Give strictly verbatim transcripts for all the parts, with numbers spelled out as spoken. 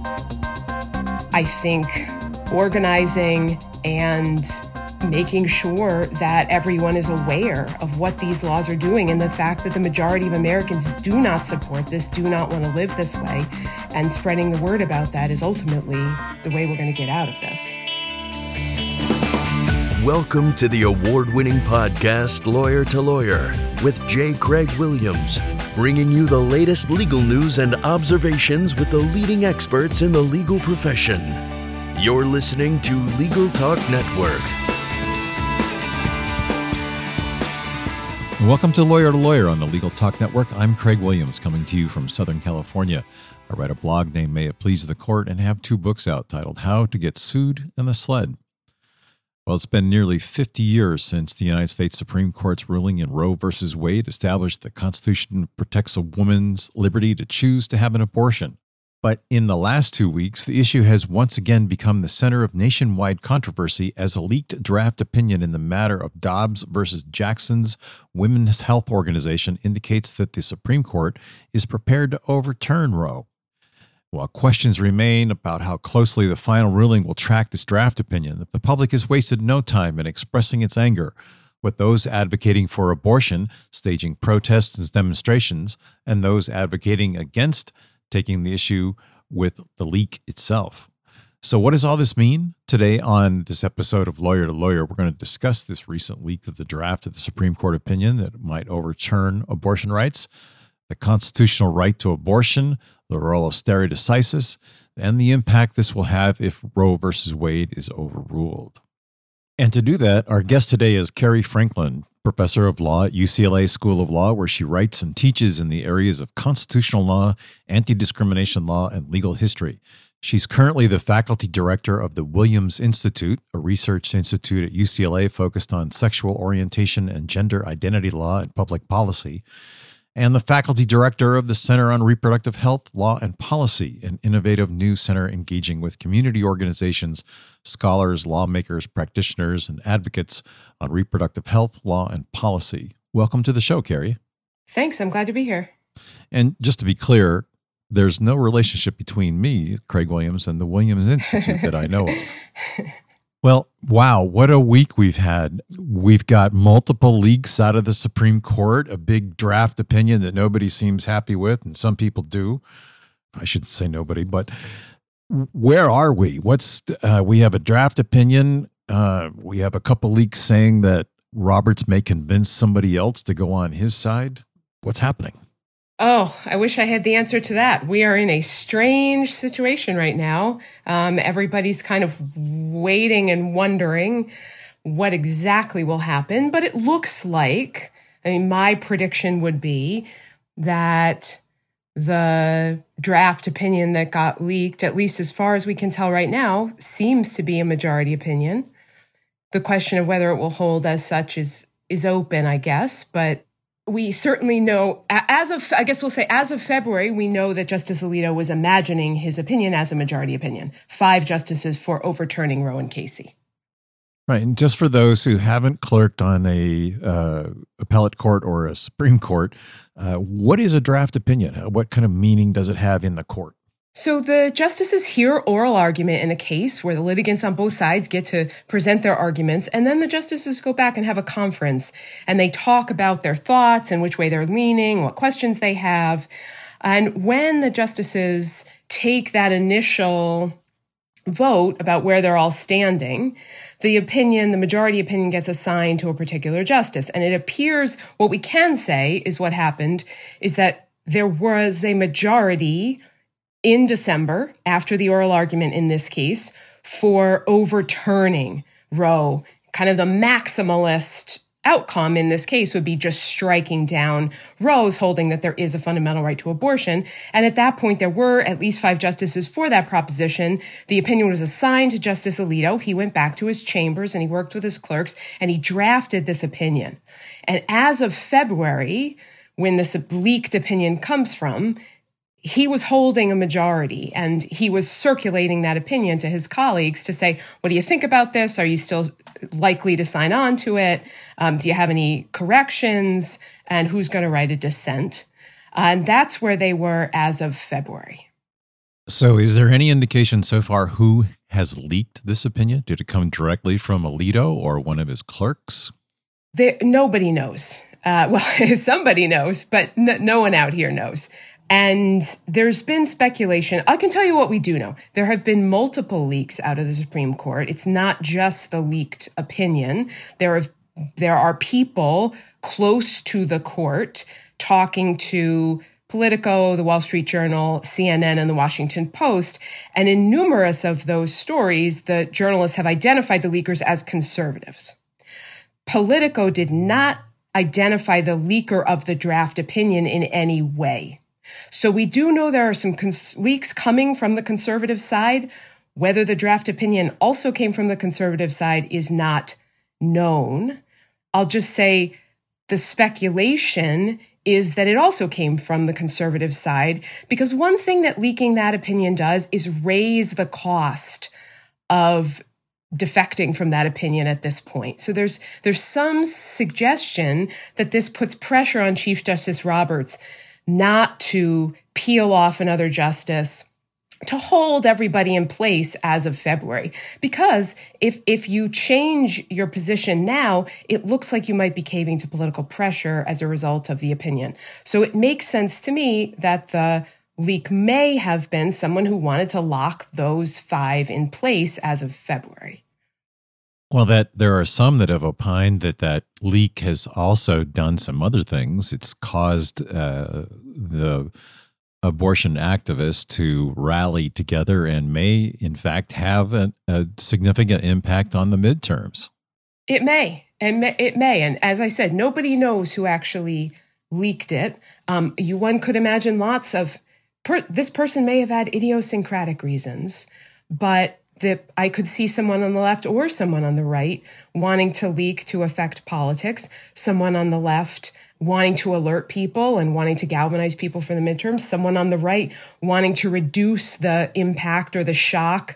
I think organizing and making sure that everyone is aware of what these laws are doing and the fact that the majority of Americans do not support this, do not want to live this way, and spreading the word about that is ultimately the way we're going to get out of this. Welcome to the award-winning podcast, Lawyer to Lawyer, with J. Craig Williams, bringing you the latest legal news and observations with the leading experts in the legal profession. You're listening to Legal Talk Network. Welcome to Lawyer to Lawyer on the Legal Talk Network. I'm Craig Williams, coming to you from Southern California. I write a blog named May It Please the Court and have two books out titled How to Get Sued and The Sled. Well, it's been nearly fifty years since the United States Supreme Court's ruling in Roe v. Wade established the Constitution protects a woman's liberty to choose to have an abortion. But in the last two weeks, the issue has once again become the center of nationwide controversy as a leaked draft opinion in the matter of Dobbs versus Jackson's Women's Health Organization indicates that the Supreme Court is prepared to overturn Roe. While questions remain about how closely the final ruling will track this draft opinion, the public has wasted no time in expressing its anger, with those advocating for abortion staging protests and demonstrations, and those advocating against taking the issue with the leak itself. So what does all this mean? Today on this episode of Lawyer to Lawyer, we're going to discuss this recent leak of the draft of the Supreme Court opinion that might overturn abortion rights, the constitutional right to abortion, the role of stare decisis, and the impact this will have if Roe versus Wade is overruled. And to do that, our guest today is Carrie Franklin, professor of law at U C L A School of Law, where she writes and teaches in the areas of constitutional law, anti-discrimination law, and legal history. She's currently the faculty director of the Williams Institute, a research institute at U C L A focused on sexual orientation and gender identity law and public policy, and the faculty director of the Center on Reproductive Health, Law, and Policy, an innovative new center engaging with community organizations, scholars, lawmakers, practitioners, and advocates on reproductive health, law, and policy. Welcome to the show, Carrie. Thanks. I'm glad to be here. And just to be clear, there's no relationship between me, Craig Williams, and the Williams Institute that I know of. Well, wow, what a week we've had. We've got multiple leaks out of the Supreme Court, a big draft opinion that nobody seems happy with, and some people do. I shouldn't say nobody, but where are we? What's uh, we have a draft opinion. Uh, we have a couple leaks saying that Roberts may convince somebody else to go on his side. What's happening? Oh, I wish I had the answer to that. We are in a strange situation right now. Um, everybody's kind of waiting and wondering what exactly will happen. But it looks like, I mean, my prediction would be that the draft opinion that got leaked, at least as far as we can tell right now, seems to be a majority opinion. The question of whether it will hold as such is, is open, I guess, but we certainly know, as of, I guess we'll say, as of February, we know that Justice Alito was imagining his opinion as a majority opinion. Five justices for overturning Roe and Casey. Right. And just for those who haven't clerked on a uh, appellate court or a Supreme Court, uh, what is a draft opinion? What kind of meaning does it have in the court? So the justices hear oral argument in a case where the litigants on both sides get to present their arguments, and then the justices go back and have a conference, and they talk about their thoughts and which way they're leaning, what questions they have. And when the justices take that initial vote about where they're all standing, the opinion, the majority opinion gets assigned to a particular justice. And it appears what we can say is what happened is that there was a majority in December, after the oral argument in this case, for overturning Roe. Kind of the maximalist outcome in this case would be just striking down Roe's holding that there is a fundamental right to abortion. And at that point, there were at least five justices for that proposition. The opinion was assigned to Justice Alito. He went back to his chambers and he worked with his clerks and he drafted this opinion. And as of February, when this leaked opinion comes from, he was holding a majority and he was circulating that opinion to his colleagues to say, what do you think about this? Are you still likely to sign on to it? Um, do you have any corrections? And who's going to write a dissent? Uh, and that's where they were as of February. So is there any indication so far who has leaked this opinion? Did it come directly from Alito or one of his clerks? There, nobody knows. Uh, well, somebody knows, but n- no one out here knows. And there's been speculation. I can tell you what we do know. There have been multiple leaks out of the Supreme Court. It's not just the leaked opinion. There have, there are people close to the court talking to Politico, the Wall Street Journal, C N N, and the Washington Post. And in numerous of those stories, the journalists have identified the leakers as conservatives. Politico did not identify the leaker of the draft opinion in any way. So we do know there are some cons- leaks coming from the conservative side. Whether the draft opinion also came from the conservative side is not known. I'll just say the speculation is that it also came from the conservative side, because one thing that leaking that opinion does is raise the cost of defecting from that opinion at this point. So there's there's some suggestion that this puts pressure on Chief Justice Roberts not to peel off another justice, to hold everybody in place as of February. Because if if you change your position now, it looks like you might be caving to political pressure as a result of the opinion. So it makes sense to me that the leak may have been someone who wanted to lock those five in place as of February. Well, that there are some that have opined that that leak has also done some other things. It's caused uh, the abortion activists to rally together and may, in fact, have a, a significant impact on the midterms. It may, and it may. And as I said, nobody knows who actually leaked it. Um, you one could imagine lots of, per, this person may have had idiosyncratic reasons, but that I could see someone on the left or someone on the right wanting to leak to affect politics, someone on the left wanting to alert people and wanting to galvanize people for the midterms, someone on the right wanting to reduce the impact or the shock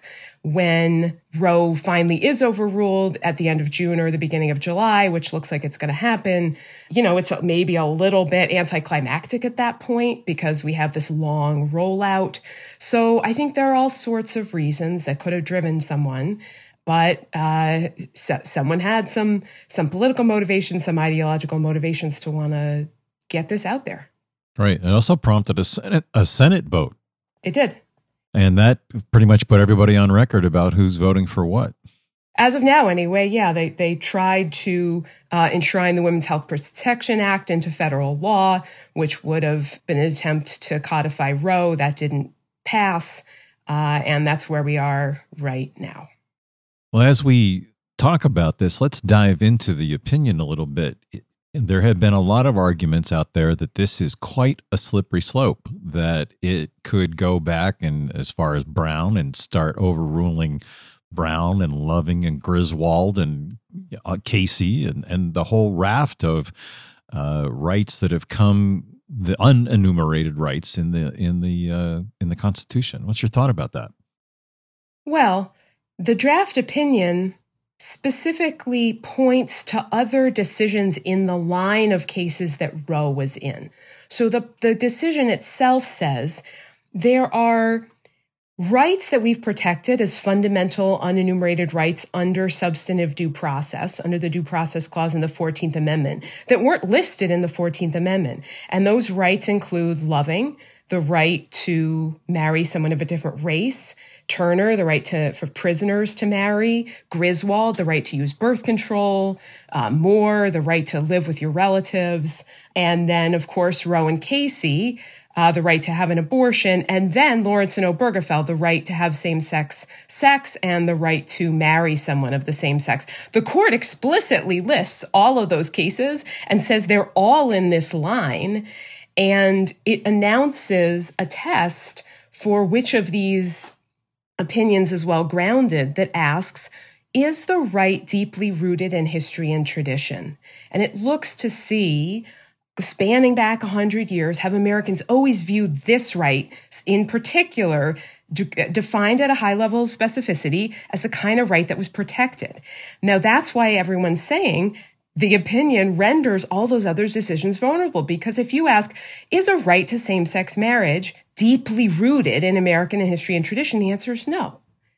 when Roe finally is overruled at the end of June or the beginning of July, which looks like it's going to happen. You know, it's maybe a little bit anticlimactic at that point because we have this long rollout. So I think there are all sorts of reasons that could have driven someone. But uh, so, someone had some some political motivations, some ideological motivations to want to get this out there. Right. It also prompted a Senate, a Senate vote. It did. And that pretty much put everybody on record about who's voting for what. As of now, anyway, yeah, they, they tried to uh, enshrine the Women's Health Protection Act into federal law, which would have been an attempt to codify Roe. That didn't pass. Uh, and that's where we are right now. Well, as we talk about this, let's dive into the opinion a little bit. There have been a lot of arguments out there that this is quite a slippery slope, that it could go back and as far as Brown and start overruling Brown and Loving and Griswold and uh, Casey and, and the whole raft of uh, rights that have come, the unenumerated rights in the in the uh, in the Constitution. What's your thought about that? Well, the draft opinion specifically points to other decisions in the line of cases that Roe was in. So the, the decision itself says there are rights that we've protected as fundamental unenumerated rights under substantive due process, under the Due Process Clause in the fourteenth Amendment, that weren't listed in the fourteenth Amendment. And those rights include Loving, the right to marry someone of a different race, Turner, the right to for prisoners to marry, Griswold, the right to use birth control, uh, Moore, the right to live with your relatives, and then, of course, Roe and Casey, uh, the right to have an abortion, and then Lawrence and Obergefell, the right to have same-sex sex and the right to marry someone of the same sex. The court explicitly lists all of those cases and says they're all in this line, and it announces a test for which of these opinions is well grounded that asks, is the right deeply rooted in history and tradition? And it looks to see, spanning back one hundred years, have Americans always viewed this right in particular, de- defined at a high level of specificity, as the kind of right that was protected. Now, that's why everyone's saying the opinion renders all those other decisions vulnerable. Because if you ask, is a right to same-sex marriage deeply rooted in American history and tradition? The answer is no.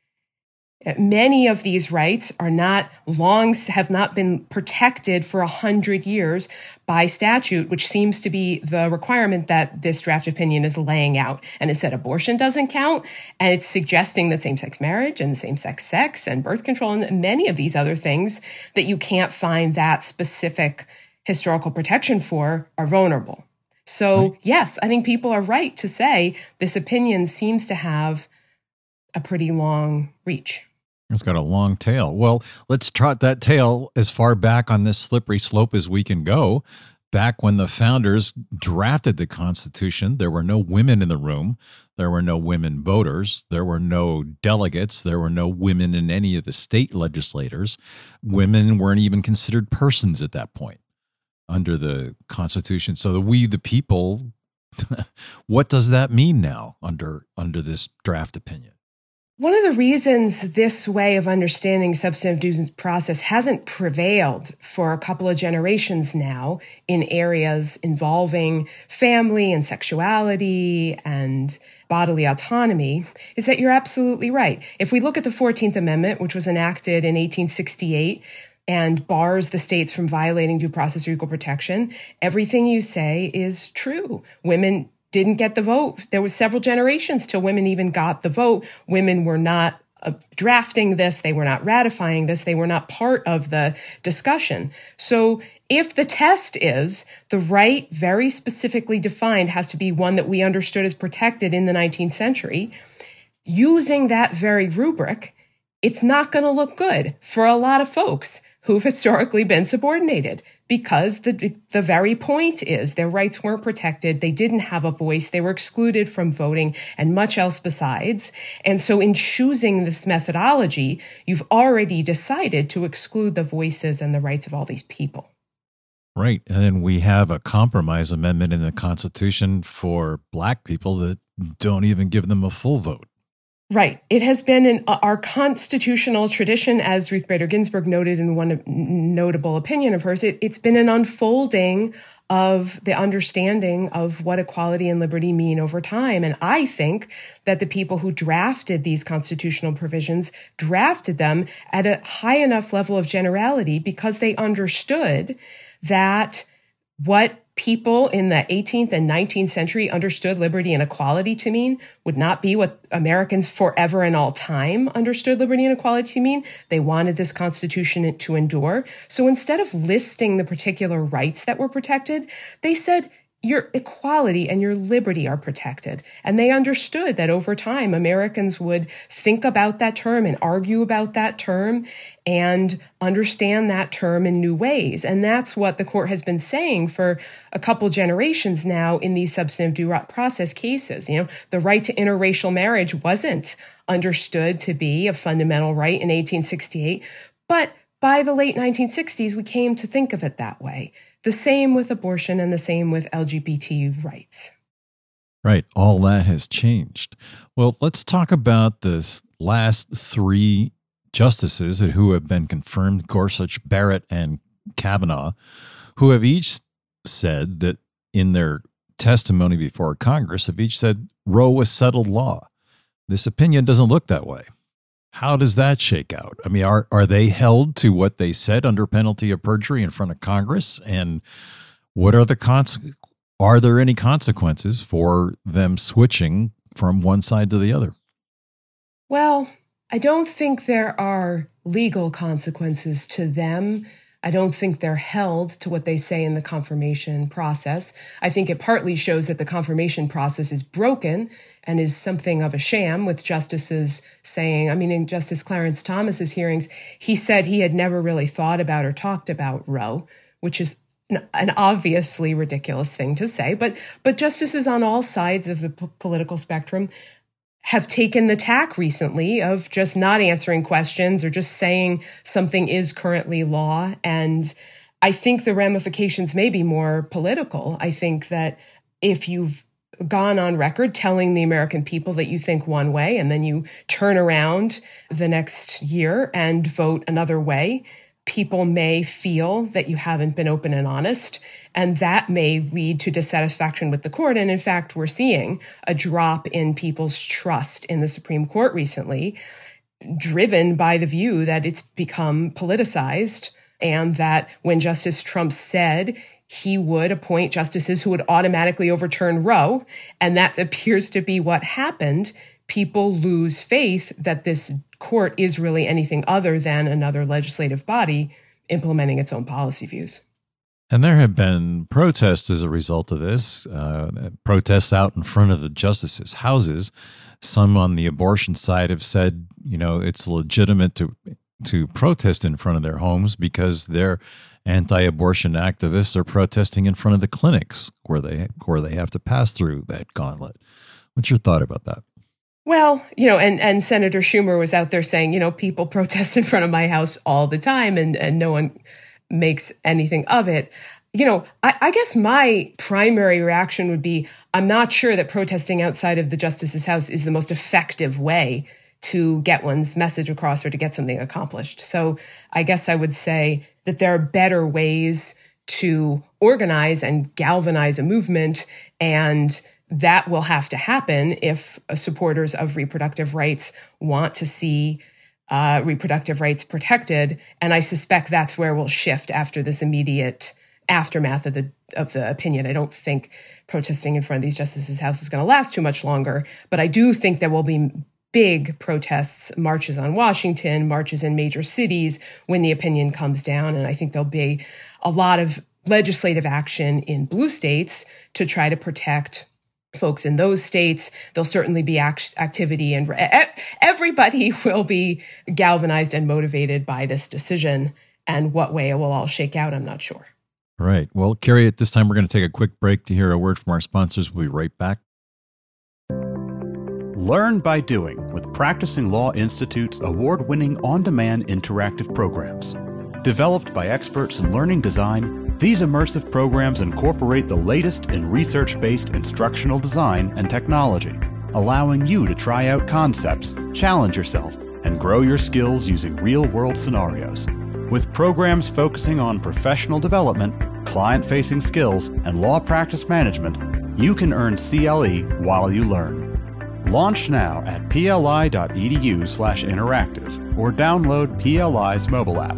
Many of these rights are not long, have not been protected for a hundred years by statute, which seems to be the requirement that this draft opinion is laying out. And it said abortion doesn't count, and it's suggesting that same-sex marriage and same-sex sex and birth control and many of these other things that you can't find that specific historical protection for are vulnerable. So right. Yes, I think people are right to say this opinion seems to have a pretty long reach. It's got a long tail. Well, let's trot that tail as far back on this slippery slope as we can go. Back when the founders drafted the Constitution, there were no women in the room. There were no women voters. There were no delegates. There were no women in any of the state legislators. Women weren't even considered persons at that point under the Constitution. So the we, the people, what does that mean now under under this draft opinion? One of the reasons this way of understanding substantive due process hasn't prevailed for a couple of generations now in areas involving family and sexuality and bodily autonomy is that you're absolutely right. If we look at the fourteenth Amendment, which was enacted in eighteen sixty-eight, and bars the states from violating due process or equal protection, everything you say is true. Women didn't get the vote. There was several generations till women even got the vote. Women were not uh, drafting this. They were not ratifying this. They were not part of the discussion. So if the test is the right, very specifically defined, has to be one that we understood as protected in the nineteenth century, using that very rubric, it's not going to look good for a lot of folks who've historically been subordinated, because the the very point is their rights weren't protected, they didn't have a voice, they were excluded from voting, and much else besides. And so in choosing this methodology, you've already decided to exclude the voices and the rights of all these people. Right. And then we have a compromise amendment in the Constitution for Black people that don't even give them a full vote. Right. It has been in our constitutional tradition, as Ruth Bader Ginsburg noted in one notable opinion of hers, it, it's been an unfolding of the understanding of what equality and liberty mean over time. And I think that the people who drafted these constitutional provisions drafted them at a high enough level of generality because they understood that what people in the eighteenth and nineteenth century understood liberty and equality to mean would not be what Americans forever and all time understood liberty and equality to mean. They wanted this Constitution to endure. So instead of listing the particular rights that were protected, they said your equality and your liberty are protected. And they understood that over time, Americans would think about that term and argue about that term and understand that term in new ways. And that's what the court has been saying for a couple generations now in these substantive due process cases. You know, the right to interracial marriage wasn't understood to be a fundamental right in eighteen sixty-eight, but by the late nineteen sixties, we came to think of it that way. The same with abortion and the same with L G B T rights. Right. All that has changed. Well, let's talk about the last three justices who have been confirmed, Gorsuch, Barrett, and Kavanaugh, who have each said that in their testimony before Congress have each said Roe was settled law. This opinion doesn't look that way. How does that shake out? I mean, are are they held to what they said under penalty of perjury in front of Congress? And what are the cons- are there any consequences for them switching from one side to the other? Well, I don't think there are legal consequences to them. I don't think they're held to what they say in the confirmation process. I think it partly shows that the confirmation process is broken and is something of a sham, with justices saying, I mean, in Justice Clarence Thomas's hearings, he said he had never really thought about or talked about Roe, which is an obviously ridiculous thing to say. But but justices on all sides of the p- political spectrum have taken the tack recently of just not answering questions or just saying something is currently law. And I think the ramifications may be more political. I think that if you've gone on record telling the American people that you think one way and then you turn around the next year and vote another way, people may feel that you haven't been open and honest, and that may lead to dissatisfaction with the court. And in fact, we're seeing a drop in people's trust in the Supreme Court recently, driven by the view that it's become politicized, and that when Justice Trump said he would appoint justices who would automatically overturn Roe, and that appears to be what happened, people lose faith that this court is really anything other than another legislative body implementing its own policy views. And there have been protests as a result of this, uh, protests out in front of the justices' houses. Some on the abortion side have said, you know, it's legitimate to to protest in front of their homes because their anti-abortion activists are protesting in front of the clinics where they where they have to pass through that gauntlet. What's your thought about that? Well, you know, and, and Senator Schumer was out there saying, you know, people protest in front of my house all the time and, and no one makes anything of it. You know, I, I guess my primary reaction would be, I'm not sure that protesting outside of the justice's house is the most effective way to get one's message across or to get something accomplished. So I guess I would say that there are better ways to organize and galvanize a movement, and that will have to happen if supporters of reproductive rights want to see uh, reproductive rights protected. And I suspect that's where we'll shift after this immediate aftermath of the of the opinion. I don't think protesting in front of these justices' house is going to last too much longer, but I do think there will be big protests, marches on Washington, marches in major cities when the opinion comes down. And I think there'll be a lot of legislative action in blue states to try to protect folks in those states. There'll certainly be act- activity, and everybody will be galvanized and motivated by this decision. And what way it will all shake out, I'm not sure. Right. Well, Carrie, at this time, we're going to take a quick break to hear a word from our sponsors. We'll be right back. Learn by doing with Practicing Law Institute's award-winning on-demand interactive programs. Developed by experts in learning design, these immersive programs incorporate the latest in research-based instructional design and technology, allowing you to try out concepts, challenge yourself, and grow your skills using real-world scenarios. With programs focusing on professional development, client-facing skills, and law practice management, you can earn C L E while you learn. Launch now at pli.edu slash interactive or download P L I's mobile app.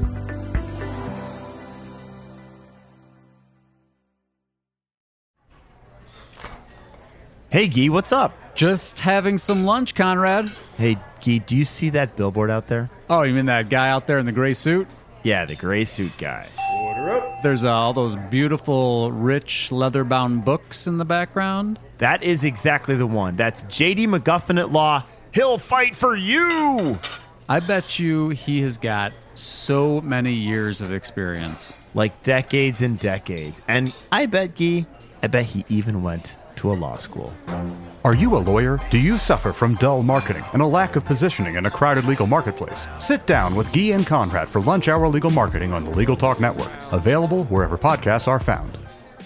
Hey, Guy, what's up? Just having some lunch, Conrad. Hey, Guy, do you see that billboard out there? Oh, you mean that guy out there in the gray suit? Yeah, the gray suit guy. Order up. There's uh, all those beautiful, rich, leather-bound books in the background. That is exactly the one. That's J D McGuffin at Law. He'll fight for you! I bet you he has got so many years of experience. Like decades and decades. And I bet, Guy, I bet he even went to a law school. Are you a lawyer? Do you suffer from dull marketing and a lack of positioning in a crowded legal marketplace? Sit down with Guy and Conrad for Lunch Hour Legal Marketing on the Legal Talk Network. Available wherever podcasts are found.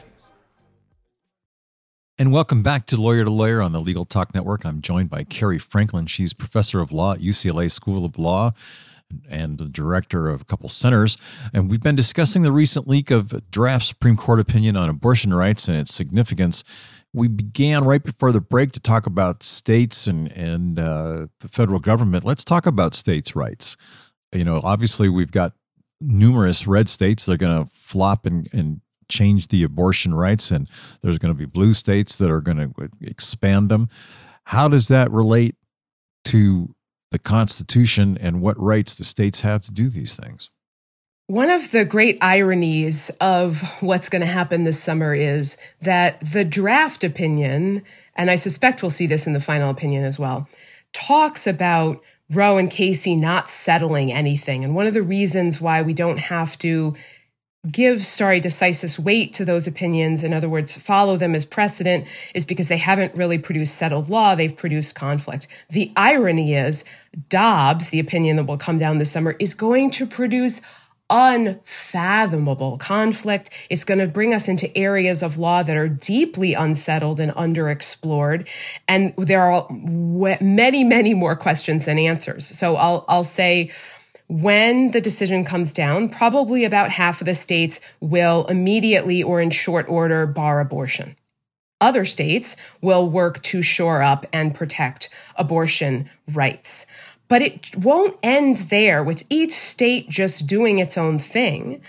And welcome back to Lawyer to Lawyer on the Legal Talk Network. I'm joined by Carrie Franklin. She's professor of law at U C L A School of Law and the director of a couple centers. And we've been discussing the recent leak of a draft Supreme Court opinion on abortion rights and its significance. We began right before the break to talk about states and, and uh, the federal government. Let's talk about states' rights. You know, obviously we've got numerous red states that are going to flop and, and change the abortion rights, and there's going to be blue states that are going to expand them. How does that relate to the Constitution and what rights the states have to do these things? One of the great ironies of what's going to happen this summer is that the draft opinion, and I suspect we'll see this in the final opinion as well, talks about Roe and Casey not settling anything. And one of the reasons why we don't have to give stare decisis weight to those opinions, in other words, follow them as precedent, is because they haven't really produced settled law. They've produced conflict. The irony is Dobbs, the opinion that will come down this summer, is going to produce unfathomable conflict. It's going to bring us into areas of law that are deeply unsettled and underexplored. And there are many, many more questions than answers. So I'll, I'll say when the decision comes down, probably about half of the states will immediately or in short order bar abortion. Other states will work to shore up and protect abortion rights. But it won't end there with each state just doing its own thing,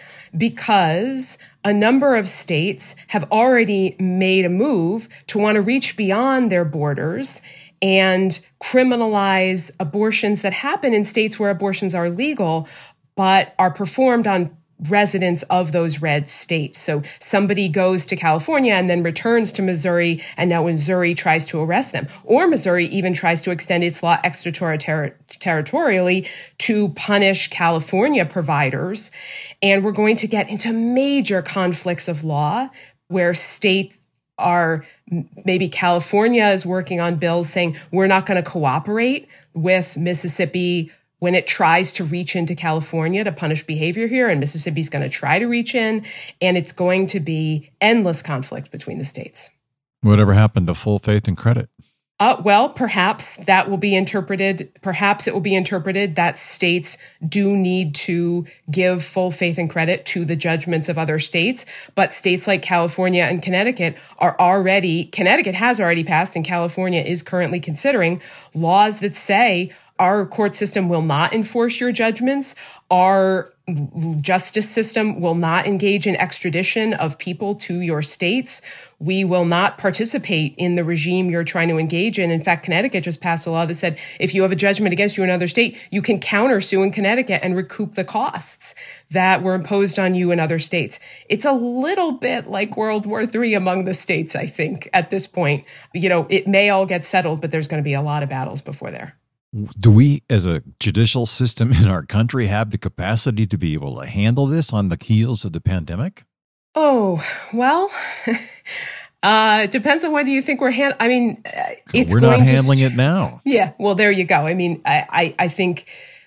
because a number of states have already made a move to want to reach beyond their borders and criminalize abortions that happen in states where abortions are legal, but are performed on residents of those red states. So somebody goes to California and then returns to Missouri, and now Missouri tries to arrest them. Or Missouri even tries to extend its law extraterritorially to punish California providers. And we're going to get into major conflicts of law where states are, maybe California is working on bills saying we're not going to cooperate with Mississippi when it tries to reach into California to punish behavior here, and Mississippi's going to try to reach in, and it's going to be endless conflict between the states. Whatever happened to full faith and credit? Uh, well, perhaps that will be interpreted, perhaps it will be interpreted that states do need to give full faith and credit to the judgments of other states, but states like California and Connecticut are already, Connecticut has already passed, and California is currently considering laws that say our court system will not enforce your judgments. Our justice system will not engage in extradition of people to your states. We will not participate in the regime you're trying to engage in. In fact, Connecticut just passed a law that said if you have a judgment against you in another state, you can countersue in Connecticut and recoup the costs that were imposed on you in other states. It's a little bit like World War Three among the states, I think, at this point. You know, it may all get settled, but there's going to be a lot of battles before there. Do we, as a judicial system in our country, have the capacity to be able to handle this on the heels of the pandemic? Oh, well, uh, it depends on whether you think we're hand. I mean, it's we're going not to handling it now. Yeah, well, there you go. I mean, I, I, I think,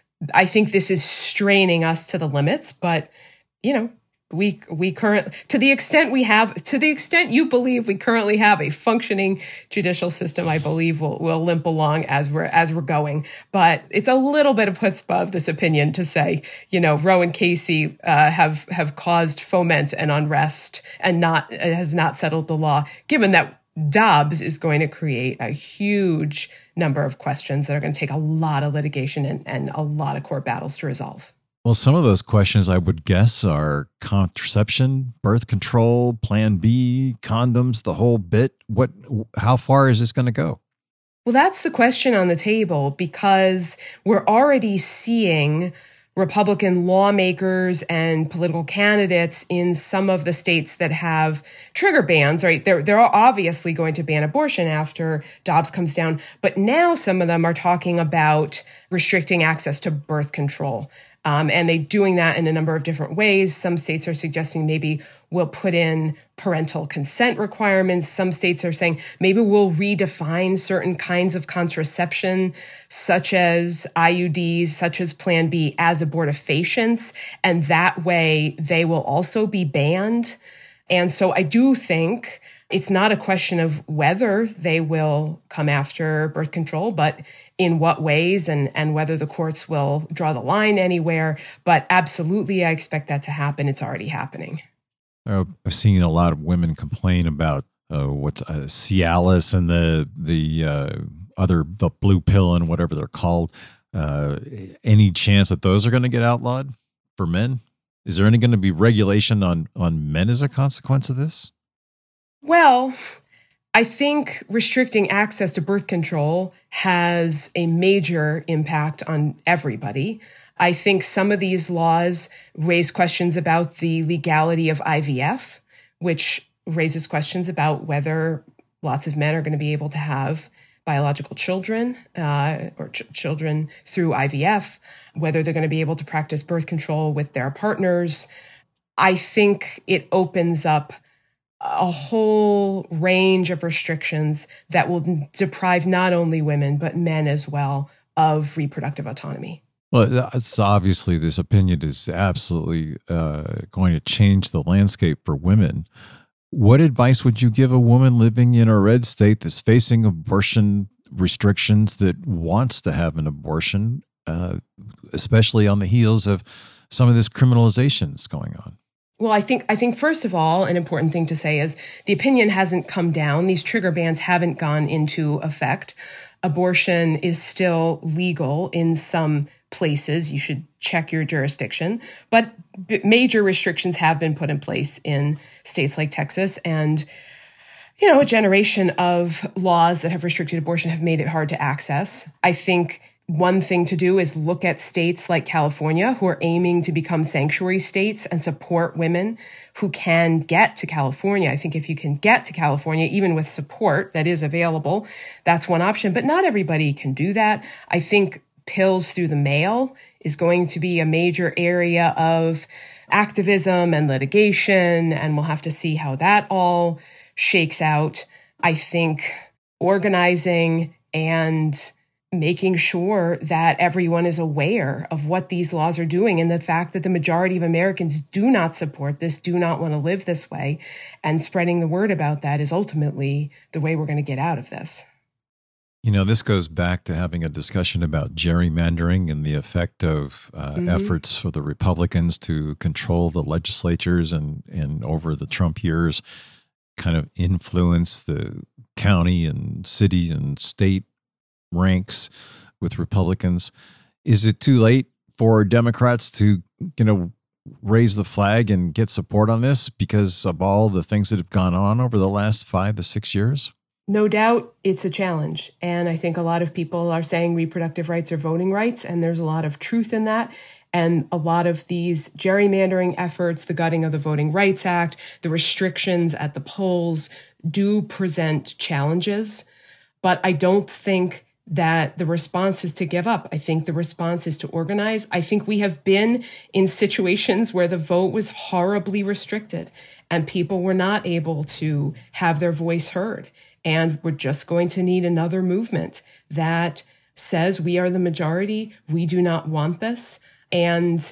I think this is straining us to the limits. But you know, we we current to the extent we have to the extent you believe we currently have a functioning judicial system, I believe will will limp along as we're as we're going. But it's a little bit of chutzpah of this opinion to say, you know, Roe and Casey uh, have have caused foment and unrest and not uh, have not settled the law, given that Dobbs is going to create a huge number of questions that are going to take a lot of litigation and, and a lot of court battles to resolve. Well, some of those questions I would guess are contraception, birth control, Plan B, condoms, the whole bit. What? How far is this going to go? Well, that's the question on the table, because we're already seeing Republican lawmakers and political candidates in some of the states that have trigger bans, right? They're, they're obviously going to ban abortion after Dobbs comes down. But now some of them are talking about restricting access to birth control. Um, and they're doing that in a number of different ways. Some states are suggesting maybe we'll put in parental consent requirements. Some states are saying maybe we'll redefine certain kinds of contraception, such as I U Ds, such as Plan B, as abortifacients. And that way they will also be banned. And so I do think it's not a question of whether they will come after birth control, but in what ways, and, and whether the courts will draw the line anywhere. But absolutely, I expect that to happen. It's already happening. I've seen a lot of women complain about uh, what's uh, Cialis and the the uh, other the blue pill and whatever they're called. Uh, any chance that those are going to get outlawed for men? Is there any going to be regulation on on men as a consequence of this? Well, I think restricting access to birth control has a major impact on everybody. I think some of these laws raise questions about the legality of I V F, which raises questions about whether lots of men are going to be able to have biological children uh, or ch- children through I V F, whether they're going to be able to practice birth control with their partners. I think it opens up a whole range of restrictions that will deprive not only women, but men as well of reproductive autonomy. Well, it's obviously this opinion is absolutely uh, going to change the landscape for women. What advice would you give a woman living in a red state that's facing abortion restrictions, that wants to have an abortion? uh, especially on the heels of some of this criminalization that's going on? Well, I think I think first of all, an important thing to say is the opinion hasn't come down. These trigger bans haven't gone into effect. Abortion is still legal in some places. You should check your jurisdiction. But b- major restrictions have been put in place in states like Texas. And, you know, a generation of laws that have restricted abortion have made it hard to access. I think one thing to do is look at states like California who are aiming to become sanctuary states and support women who can get to California. I think if you can get to California, even with support that is available, that's one option. But not everybody can do that. I think pills through the mail is going to be a major area of activism and litigation, and we'll have to see how that all shakes out. I think organizing and making sure that everyone is aware of what these laws are doing and the fact that the majority of Americans do not support this, do not want to live this way, and spreading the word about that is ultimately the way we're going to get out of this. You know, this goes back to having a discussion about gerrymandering and the effect of uh, mm-hmm. efforts for the Republicans to control the legislatures and, and over the Trump years kind of influence the county and city and state ranks with Republicans. Is it too late for Democrats to, you know, raise the flag and get support on this because of all the things that have gone on over the last five to six years? No doubt it's a challenge. And I think a lot of people are saying reproductive rights are voting rights, and there's a lot of truth in that. And a lot of these gerrymandering efforts, the gutting of the Voting Rights Act, the restrictions at the polls do present challenges. But I don't think that the response is to give up. I think the response is to organize. I think we have been in situations where the vote was horribly restricted and people were not able to have their voice heard. And we're just going to need another movement that says we are the majority, we do not want this, and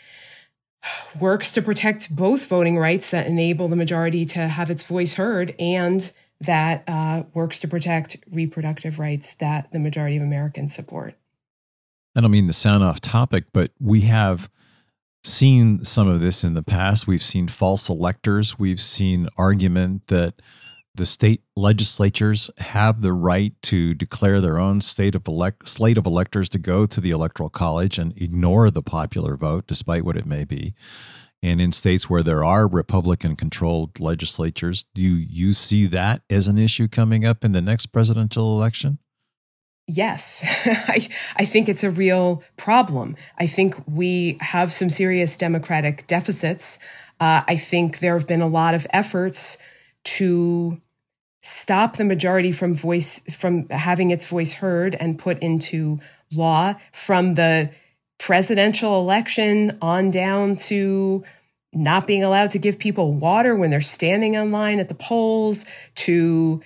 works to protect both voting rights that enable the majority to have its voice heard and that uh, works to protect reproductive rights that the majority of Americans support. I don't mean to sound off topic, but we have seen some of this in the past. We've seen false electors. We've seen argument that the state legislatures have the right to declare their own state of elect- slate of electors to go to the Electoral College and ignore the popular vote, despite what it may be. And in states where there are Republican-controlled legislatures, do you see that as an issue coming up in the next presidential election? Yes, I, I think it's a real problem. I think we have some serious democratic deficits. Uh, I think there have been a lot of efforts to stop the majority from voice from having its voice heard and put into law, from the presidential election on down to not being allowed to give people water when they're standing in line at the polls, to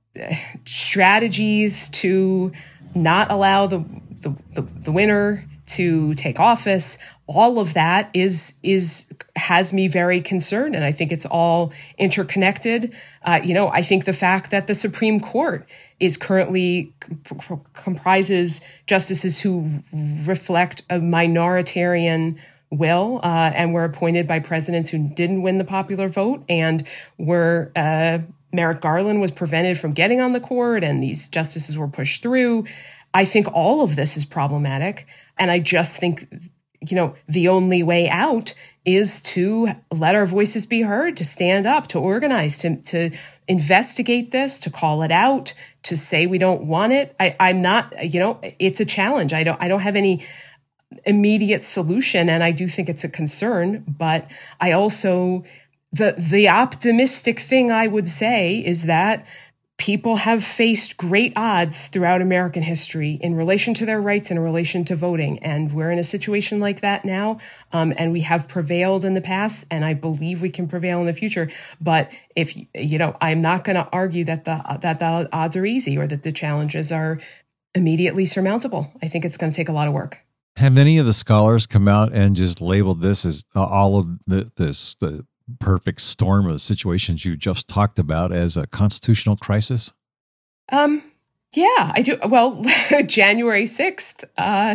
strategies to not allow the, the, the, the winner to take office. All of that is is has me very concerned, and I think it's all interconnected. Uh, you know, I think the fact that the Supreme Court is currently comp- comprises justices who reflect a minoritarian will, uh, and were appointed by presidents who didn't win the popular vote, and were uh, Merrick Garland was prevented from getting on the court, and these justices were pushed through. I think all of this is problematic, and I just think, you know, the only way out is to let our voices be heard, to stand up, to organize, to to investigate this, to call it out, to say we don't want it. I, I'm not, you know, it's a challenge. I don't I don't have any immediate solution, and I do think it's a concern. But I also, the the optimistic thing I would say is that people have faced great odds throughout American history in relation to their rights, in relation to voting. And we're in a situation like that now. Um, and we have prevailed in the past, and I believe we can prevail in the future. But if, you know, I'm not going to argue that the, that the odds are easy or that the challenges are immediately surmountable. I think it's going to take a lot of work. Have any of the scholars come out and just labeled this as all of the, this, the, perfect storm of situations you just talked about as a constitutional crisis? Um, yeah, I do. Well, January sixth uh,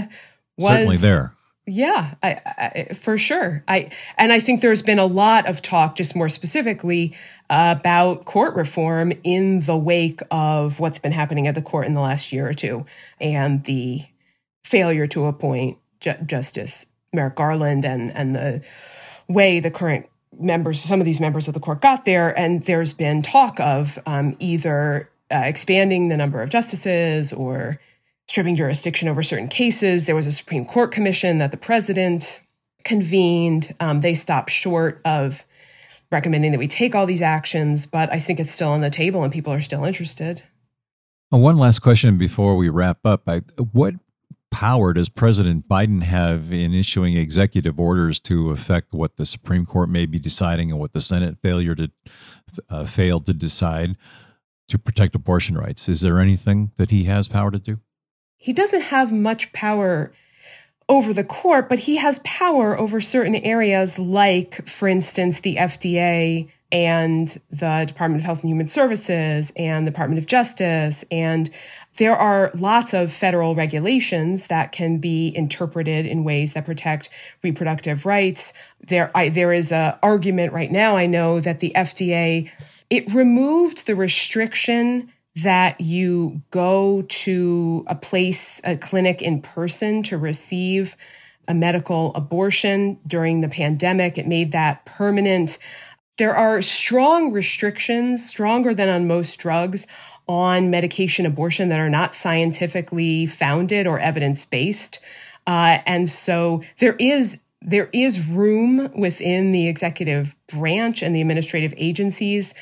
was certainly there. Yeah, I, I, for sure. I and I think there's been a lot of talk, just more specifically, uh, about court reform in the wake of what's been happening at the court in the last year or two, and the failure to appoint Ju- Justice Merrick Garland, and and the way the current members, some of these members of the court, got there. And there's been talk of um, either uh, expanding the number of justices or stripping jurisdiction over certain cases. There was a Supreme Court commission that the president convened. Um, they stopped short of recommending that we take all these actions, but I think it's still on the table and people are still interested. Well, one last question before we wrap up. I, what power does President Biden have in issuing executive orders to affect what the Supreme Court may be deciding and what the Senate failure to uh, failed to decide to protect abortion rights? Is there anything that he has power to do? He doesn't have much power over the court, but he has power over certain areas like, for instance, the F D A and the Department of Health and Human Services and the Department of Justice. And there are lots of federal regulations that can be interpreted in ways that protect reproductive rights. There, I, there is an argument right now, I know, that the F D A, it removed the restriction that you go to a place, a clinic in person to receive a medical abortion during the pandemic. It made that permanent. There are strong restrictions, stronger than on most drugs, on medication abortion that are not scientifically founded or evidence-based. Uh, and so there is there is room within the executive branch and the administrative agencies,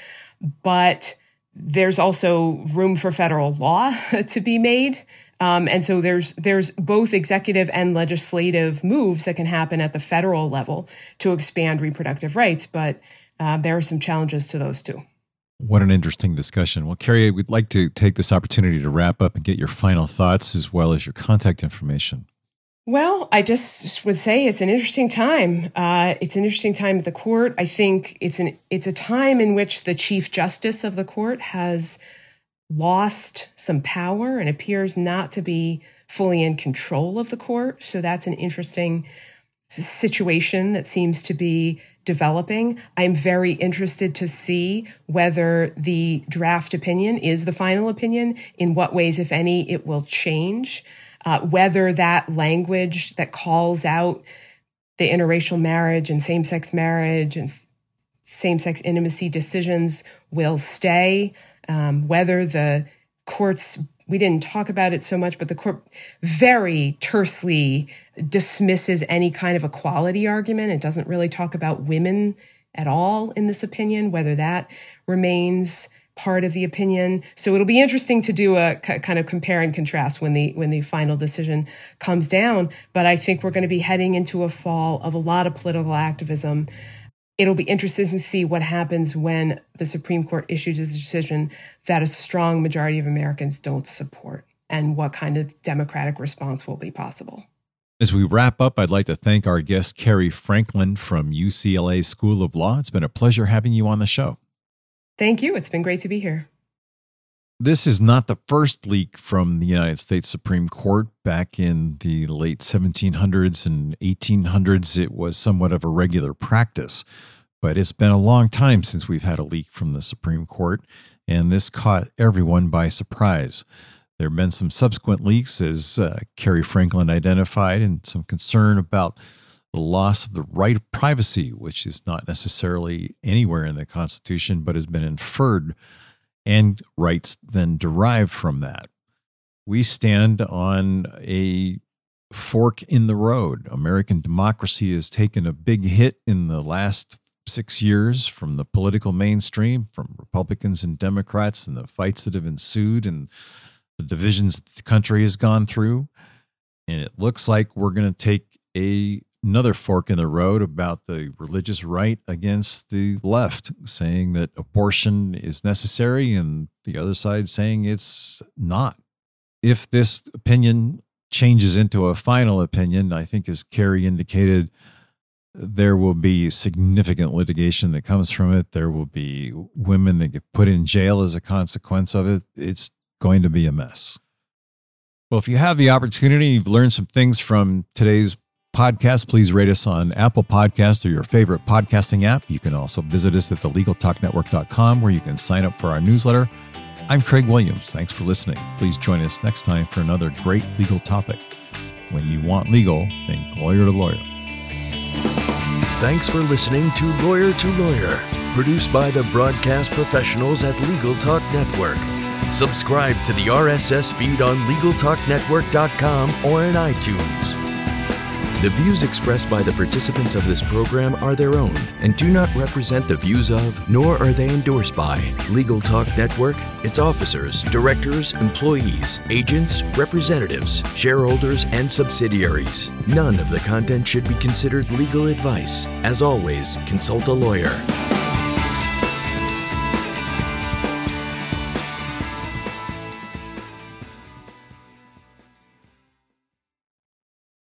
but there's also room for federal law to be made. Um, and so there's there's both executive and legislative moves that can happen at the federal level to expand reproductive rights. But uh, there are some challenges to those too. What an interesting discussion. Well, Carrie, we'd like to take this opportunity to wrap up and get your final thoughts as well as your contact information. Well, I just would say it's an interesting time. Uh, it's an interesting time at the court. I think it's an it's a time in which the Chief Justice of the court has lost some power and appears not to be fully in control of the court. So that's an interesting situation that seems to be developing. I'm very interested to see whether the draft opinion is the final opinion, in what ways, if any, it will change. Uh, whether that language that calls out the interracial marriage and same-sex marriage and same-sex intimacy decisions will stay, um, whether the courts, we didn't talk about it so much, but the court very tersely dismisses any kind of equality argument. It doesn't really talk about women at all in this opinion, whether that remains part of the opinion. So it'll be interesting to do a c- kind of compare and contrast when the when the final decision comes down. But I think we're going to be heading into a fall of a lot of political activism. It'll be interesting to see what happens when the Supreme Court issues a decision that a strong majority of Americans don't support, and what kind of democratic response will be possible. As we wrap up, I'd like to thank our guest, Carrie Franklin from U C L A School of Law. It's been a pleasure having you on the show. Thank you. It's been great to be here. This is not the first leak from the United States Supreme Court. Back in the late seventeen hundreds and eighteen hundreds, it was somewhat of a regular practice. But it's been a long time since we've had a leak from the Supreme Court, and this caught everyone by surprise. There have been some subsequent leaks, as uh, Carrie Franklin identified, and some concern about the loss of the right of privacy, which is not necessarily anywhere in the Constitution, but has been inferred, and rights then derived from that. We stand on a fork in the road. American democracy has taken a big hit in the last six years from the political mainstream, from Republicans and Democrats, and the fights that have ensued and the divisions that the country has gone through. And it looks like we're going to take a another fork in the road about the religious right against the left, saying that abortion is necessary, and the other side saying it's not. If this opinion changes into a final opinion, I think, as Carrie indicated, there will be significant litigation that comes from it. There will be women that get put in jail as a consequence of it. It's going to be a mess. Well, if you have the opportunity, you've learned some things from today's podcast, please rate us on Apple Podcasts or your favorite podcasting app. You can also visit us at the legal talk network dot com where you can sign up for our newsletter. I'm Craig Williams. Thanks for listening. Please join us next time for another great legal topic. When you want legal, think lawyer to lawyer. Thanks for listening to Lawyer to Lawyer, produced by the broadcast professionals at Legal Talk Network. Subscribe to the R S S feed on legal talk network dot com or in iTunes. The views expressed by the participants of this program are their own and do not represent the views of, nor are they endorsed by, Legal Talk Network, its officers, directors, employees, agents, representatives, shareholders, and subsidiaries. None of the content should be considered legal advice. As always, consult a lawyer.